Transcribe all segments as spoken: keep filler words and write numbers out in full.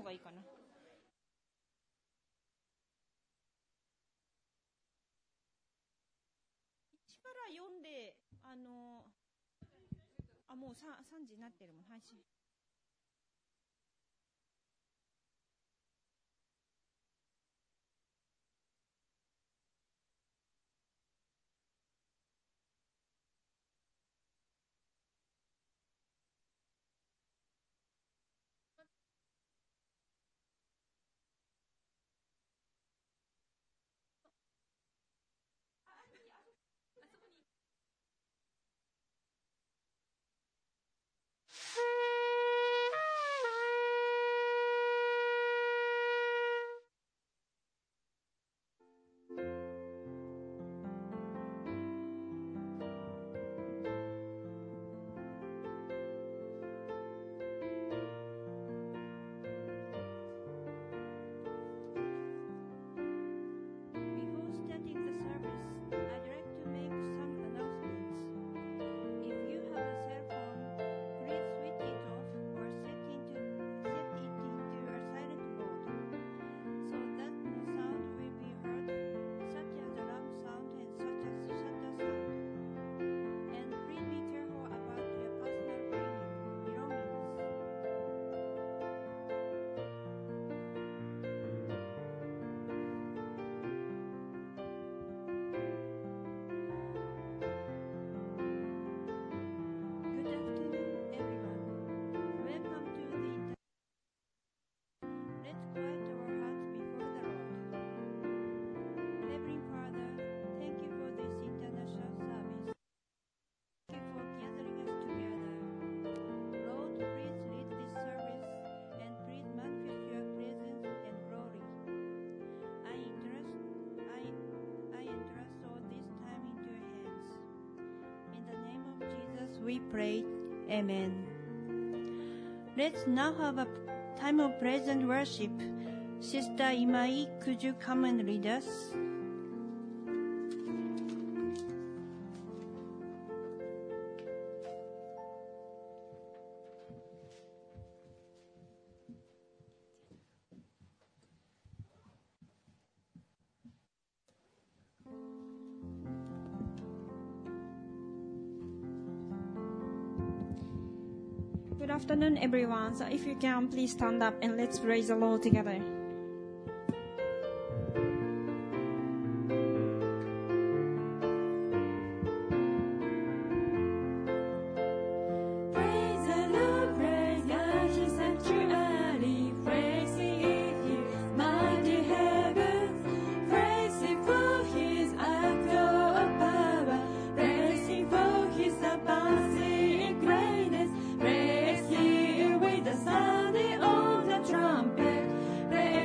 がいいかな。いちから読んで、あの、あ、もう 3, さんじになってるもん、配信。Before starting the service, I'd like to make some announcements. If you have a cell phone, please switch it off or set, into, set it into a silent mode so that no sound will be heard, such as alarm sound and such as shutter sound. And please be careful about your personal belongings. Good afternoon, everyone. Welcome to the inter- Let's quiet our hearts before the Lord. Heavenly Father, thank you for this international service. Thank you for gathering us together. Lord, please lead this service and please manifest your presence and glory. I entrust, I, I entrust all this time into your hands. In the name of Jesus, we pray. Amen. Let's now have a time of praise and worship. Sister Imai, could you come and lead us? Good afternoon, everyone. So if you can, please stand up and let's praise the Lord together. Praise the Lord, praise God, His sanctuary. Praise Him, His mighty heavens. Praise Him for His acts of power. Praise Him for His surpassing greatness. Praise Him with the sounding of the trumpet. Praise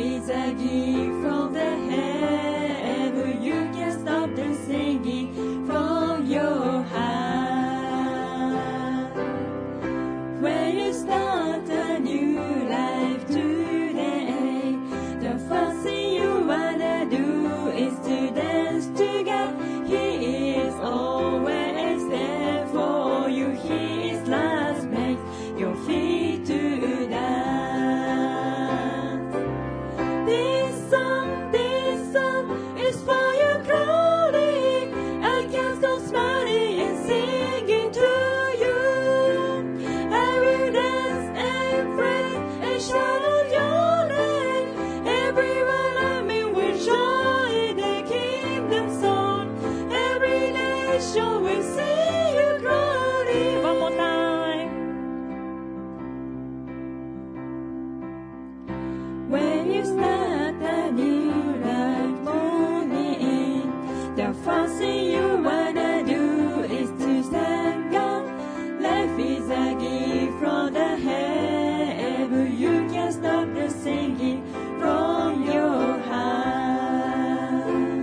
is a gift from the heaven. You can stop the singing from your heart. When you start a new life today, the first thing you wanna do is to dance to God. He is always there for you. His love makes your feet to dance. This song, this song is for your glory. I can't stop smiling and singing to you. I will dance and praise and shout out your name. Everyone I meet will join the kingdom song. Every nation will sing your glory. One more time. When you start a new life morning, the first thing you wanna do is to thank God. Life is a gift from the heaven. You can stop the singing from your heart.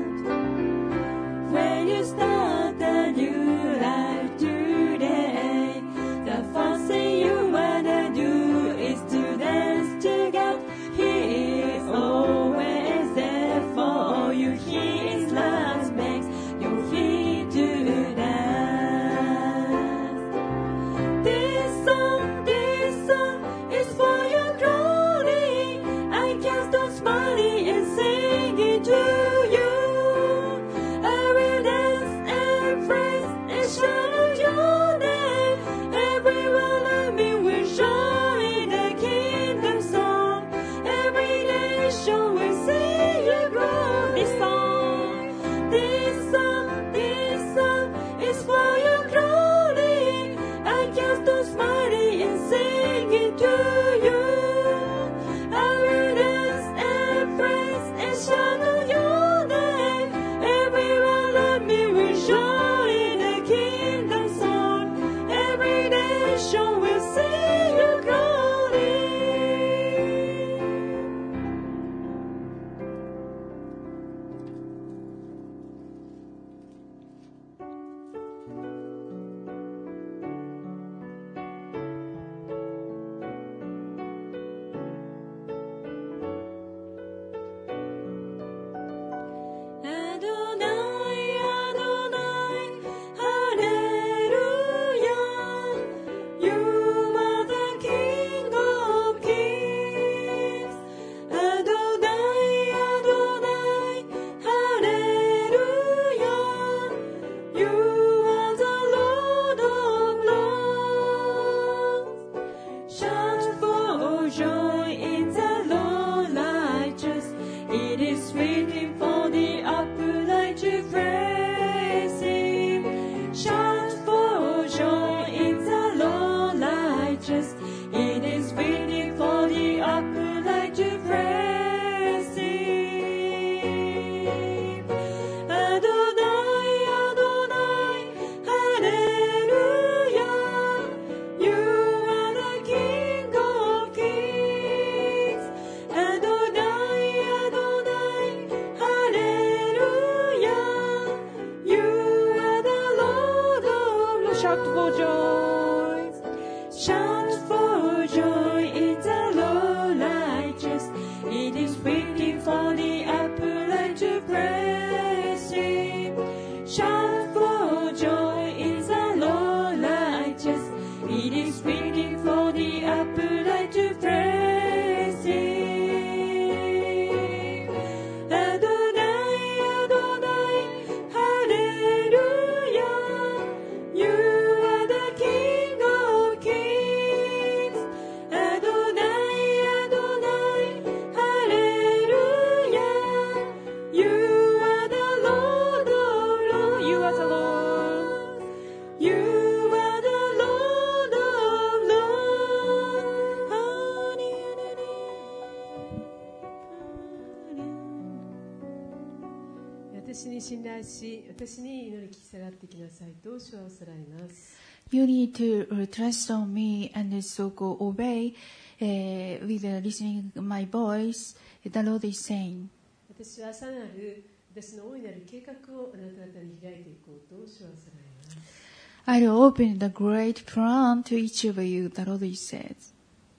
When you start a new life today, the first thing you wanna do is to dance to God. He is always there for you. His love makes your feet to dance. This song, this song is for your glory. I can't stop smiling and singing to you. I will dance and praise and shout out your name. Everyone like me will join the kingdom song. Every nation will sing your glory. This song, this song, this song is for your glory. I can't stop smiling and singing to you. I will dance and praise and shout out your name. Everyone like me will join the kingdom song. Every nation will sing your glory. Adonai, Adonai, hallelujah. You are the King of kings. Adonai, Adonai, hallelujah. You are the Lord of lords. Shout for joy in the Lord righteous. It is written for the upright to praise Him. Shout for joy in the Lord righteous. It is written for the upright to praise Him. Adonai, Adonai, hallelujah. You are the King of kings. Adonai, Adonai, hallelujah. You are the Lord of lords. Shout for joy. Shout for joy in the Lord righteous. It is written for the upright to praise Him. Shout for joy in the Lord righteous. It is written for the upright to praise Him. Adonai, Adonai, hallelujah. You are the King of kings. Adonai, Adonai, hallelujah. You are the Lord of lords. You are the Lord. You are the Lord of 私に信頼し、私に祈り聞き下がってきなさいと主はおさらいます。 You need to uh, trust on me and so go obey uh, with uh, listening my voice. The Lord is saying. 私はさらなる私の大いなる計画をあなた方に開いていこうと主はさらいます。 I'll open the great plan to each of you, the Lord says.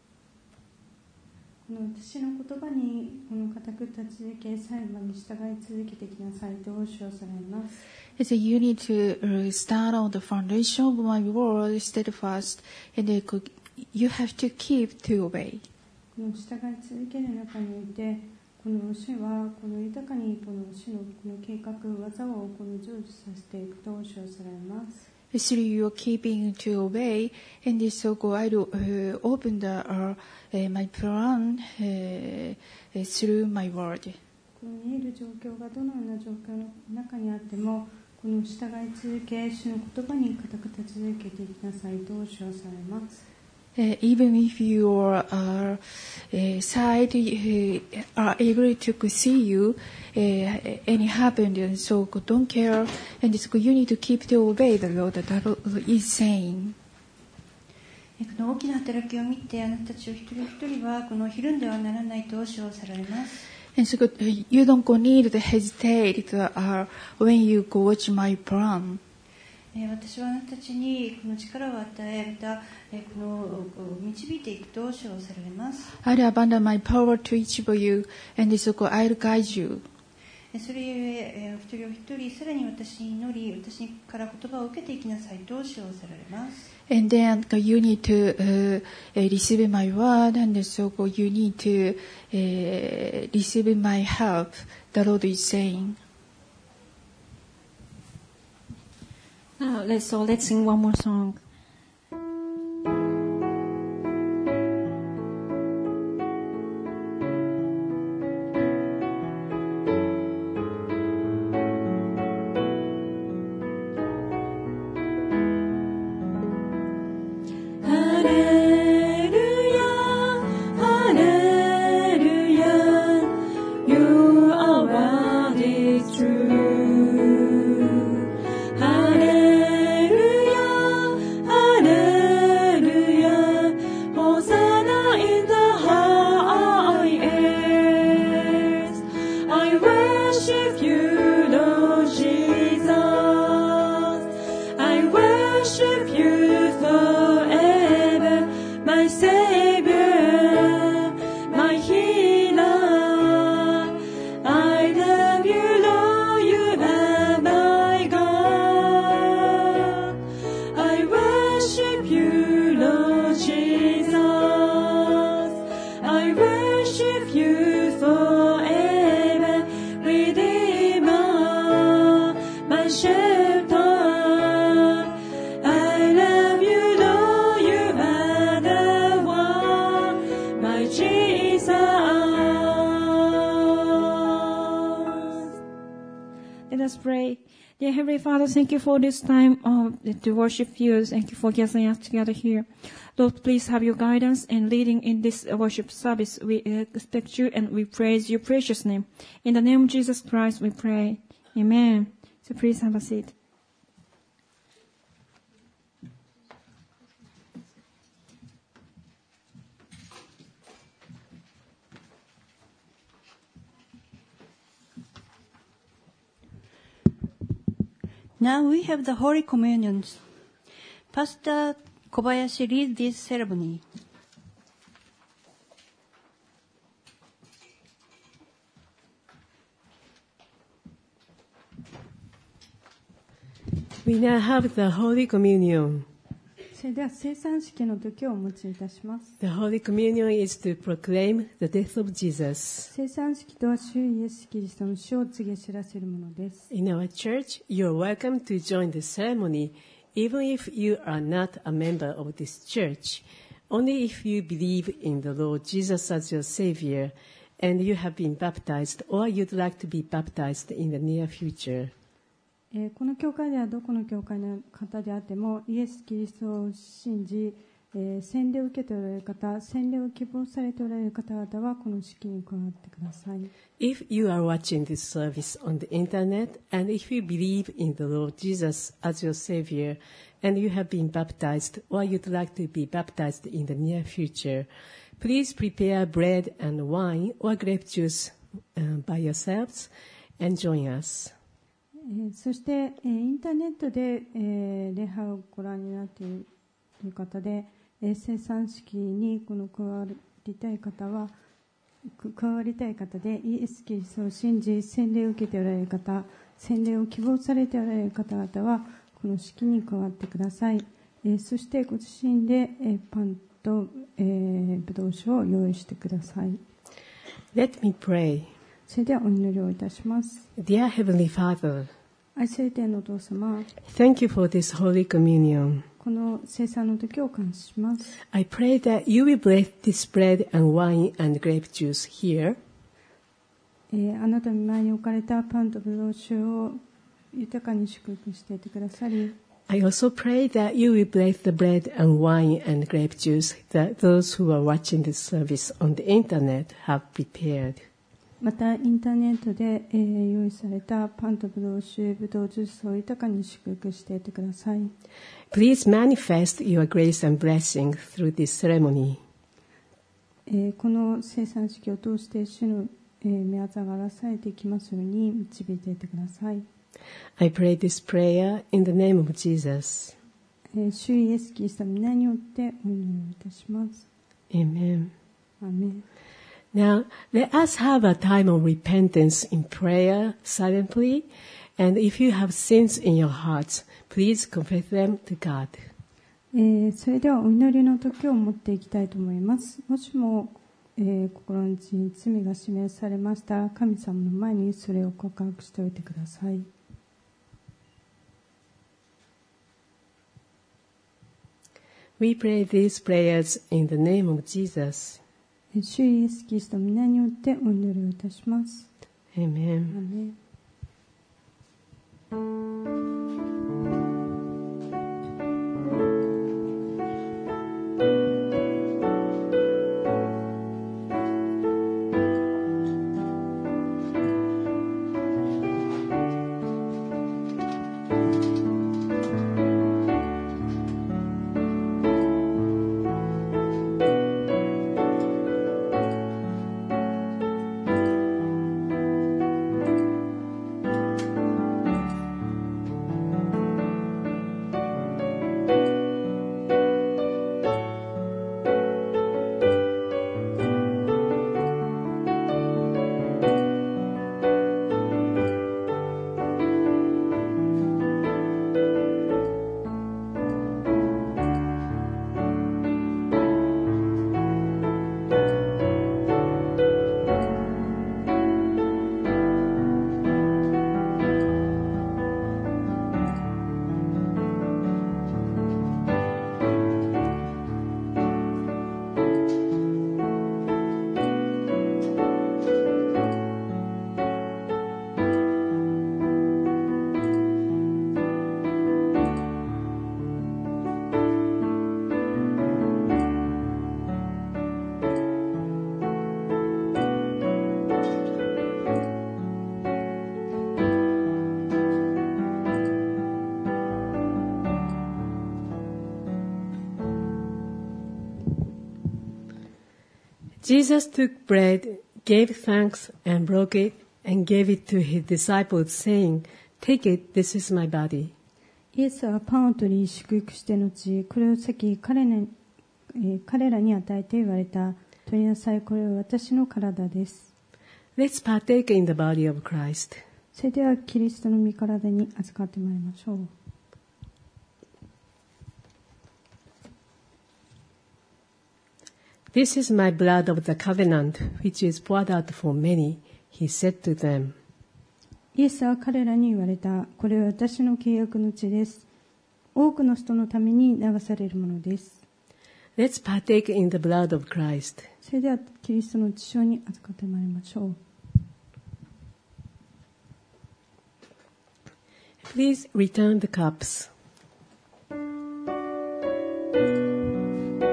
この私の言葉にこの固く立ち続け最後まで従い続けてきなさいと主はさらいます。 So you need to uh, stand on the foundation of my word, steadfast, and uh, you have to keep to obey. この従い続ける中において、この主はこの豊かにこの主のこの計画、技をこの成就させていくと主はさらいます。 Through your keeping to obey, and so go, I will uh, open the, uh, uh, my plan uh, uh, through my word. この見える状況がどのような状況の中にあっても、この従い続け、主の言葉に固く立ち続けていきなさいと主はされます。 Uh, even if your uh, uh, side uh, are able to see you, uh, any happened, and so don't care, and so you need to keep to obey the Lord. The Lord is saying. この大きな働きを見て、あなたたちを一人一人はこのひるんではならないと主はされます。 And so uh, you don't go need to hesitate uh, when you go watch my plan. 私はあなたたちにこの力を与え、またこの導いていくと主はされます。 I'll abandon my power to each of you, and so I'll guide you. それゆえ、お一人お一人さらに私に祈り、私から言葉を受けていきなさいと主はされます。 And then you need to uh, receive my word, and so you need to uh, receive my help. The Lord is saying. Now let's so let's sing one more song. Thank you for this time uh, to worship you. Thank you for gathering us together here. Lord, please have your guidance and leading in this worship service. We expect you and we praise your precious name. In the name of Jesus Christ, we pray. Amen. So please have a seat. Now we have the Holy Communions. Pastor Kobayashi leads this ceremony. We now have the Holy Communion. それでは聖餐式の時をお持ちいたします。 The Holy Communion is to proclaim the death of Jesus. 聖餐式とは主イエスキリストの死を告げ知らせるものです。 In our church, you are welcome to join the ceremony, even if you are not a member of this church. Only if you believe in the Lord Jesus as your Savior, and you have been baptized, or you'd like to be baptized in the near future. えー、この教会ではどこの教会の方であってもイエス・キリストを信じえー洗礼を受けておられる方、洗礼を希望されておられる方々はこの式に加わってください。 If you are watching this service on the internet, and if you believe in the Lord Jesus as your Savior, and you have been baptized, or you'd like to be baptized in the near future, please prepare bread and wine or grape juice uh, by yourselves and join us. えーそして、えーインターネットで、えー礼拝をご覧になっている方で、えー生産式にこの加わりたい方はく加わりたい方でイエス・キリストを信じ洗礼を受けておられる方、洗礼を希望されておられる方々はこの式に加わってください。えーそしてご自身で、えーパンと、えー、ブドウ酒を用意してください。 Let me pray. それではお祈りをいたします。 Dear Heavenly Father, 愛する天のお父様、 thank you for this Holy Communion. この聖餐の時を感謝します。 I pray that you will bless this bread and wine and grape juice here, えーあなたの前に置かれたパンとブドウ酒を豊かに祝福していてくださり、 I also pray that you will bless the bread and wine and grape juice that those who are watching this service on the internet have prepared. またインターネットで、えー用意されたパンとブドウ酒、ブドウジュースを豊かに祝福していてください。 Please manifest your grace and blessing through this ceremony. えーこの聖餐式を通して主の、えー、御業が表されていきますように導いていてください。 I pray this prayer in the name of Jesus. えー主イエス・キリストの皆によってお祈りをいたします。 Amen. アーメン。 Now, let us have a time of repentance in prayer silently. And if you have sins in your hearts, please confess them to God. えーそれではお祈りの時を持っていきたいと思います。もしも、えー心の内に罪が示されましたら、神様の前にそれを告白しておいてください。 We pray these prayers in the name of Jesus. えー主イエス・キリストの皆によってお祈りをいたします。 Amen. アーメン。 Jesus took bread, gave thanks, and broke it, and gave it to his disciples, saying, "Take it, this is my body." イエスはパンを取り祝福して後、これを裂き彼らに、えー彼らに与えて言われた。取りなさい、これは私の体です。 Let's partake in the body of Christ. それではキリストの御体に預かってまいりましょう。 This is my blood of the covenant, which is poured out for many, he said to them. イエスは彼らに言われた。これは私の契約の血です。多くの人のために流されるものです。 Let's partake in the blood of Christ. それではキリストの血潮に預かってまいりましょう。 Please return the cups.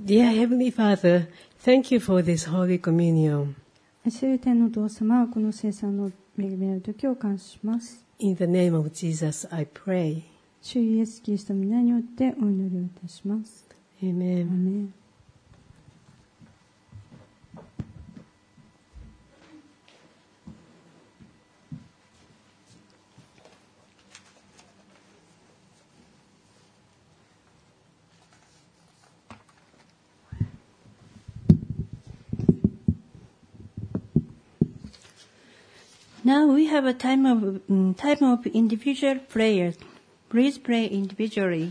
Dear Heavenly Father, thank you for this Holy Communion. 主よ天のお父様はこの聖餐の恵みの時を感謝します。 In the name of Jesus, I pray. 主イエスキリストの皆によってお祈りをいたします。 Amen. アーメン。 Now we have a time of um, time of individual prayer. Please pray individually.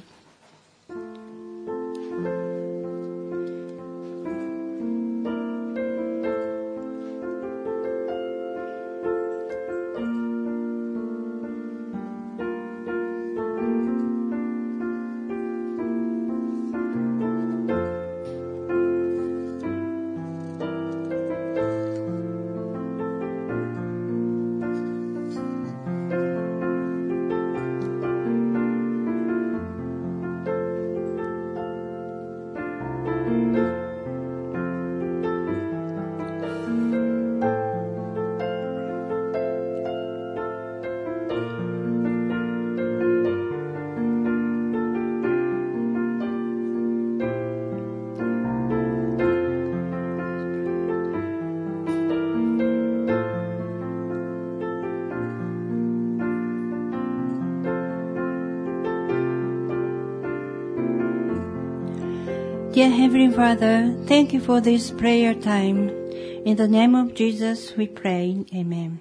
Dear Heavenly Father, thank you for this prayer time. In the name of Jesus we pray. Amen.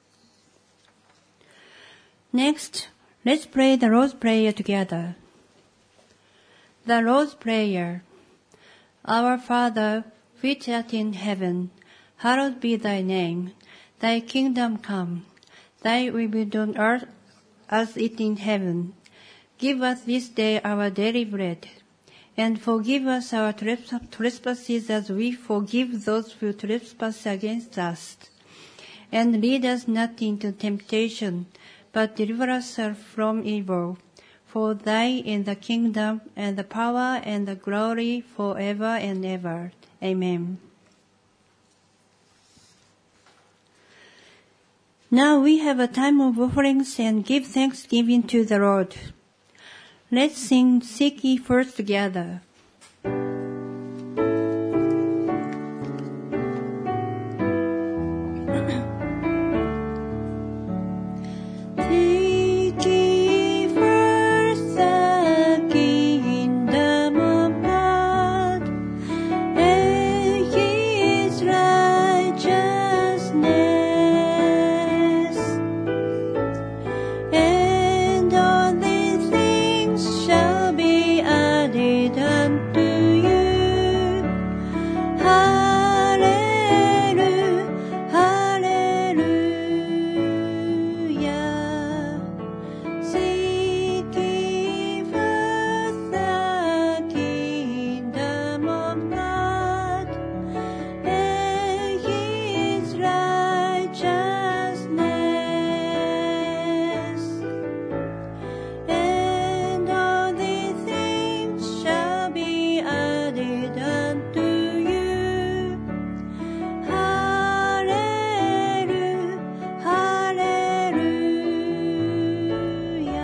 Next, let's pray the Lord's Prayer together. The Lord's Prayer. Our Father, which art in heaven, hallowed be thy name. Thy kingdom come. Thy will be done on earth as it is in heaven. Give us this day our daily bread. And forgive us our trespasses as we forgive those who trespass against us. And lead us not into temptation, but deliver us from evil. For thine is the kingdom, and the power, and the glory, forever and ever. Amen. Now we have a time of offerings and give thanksgiving to the Lord. Let's sing Seek Ye First together. Seek ye first the kingdom of God and His righteousness, and all these things shall be added unto you. Hallelujah, hallelujah. Seek ye first the kingdom of God and His righteousness, and all these things shall be added unto you. Hallelujah, hallelujah.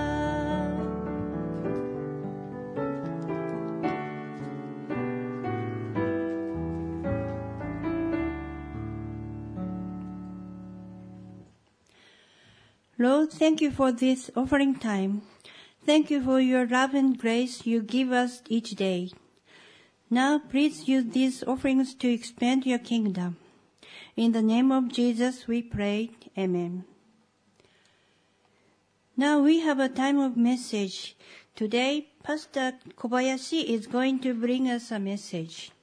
Lord, thank you for this offering time. Thank you for your love and grace you give us each day. Now please use these offerings to expand your kingdom. In the name of Jesus we pray. Amen. Now we have a time of message. Today, Pastor Kobayashi is going to bring us a message.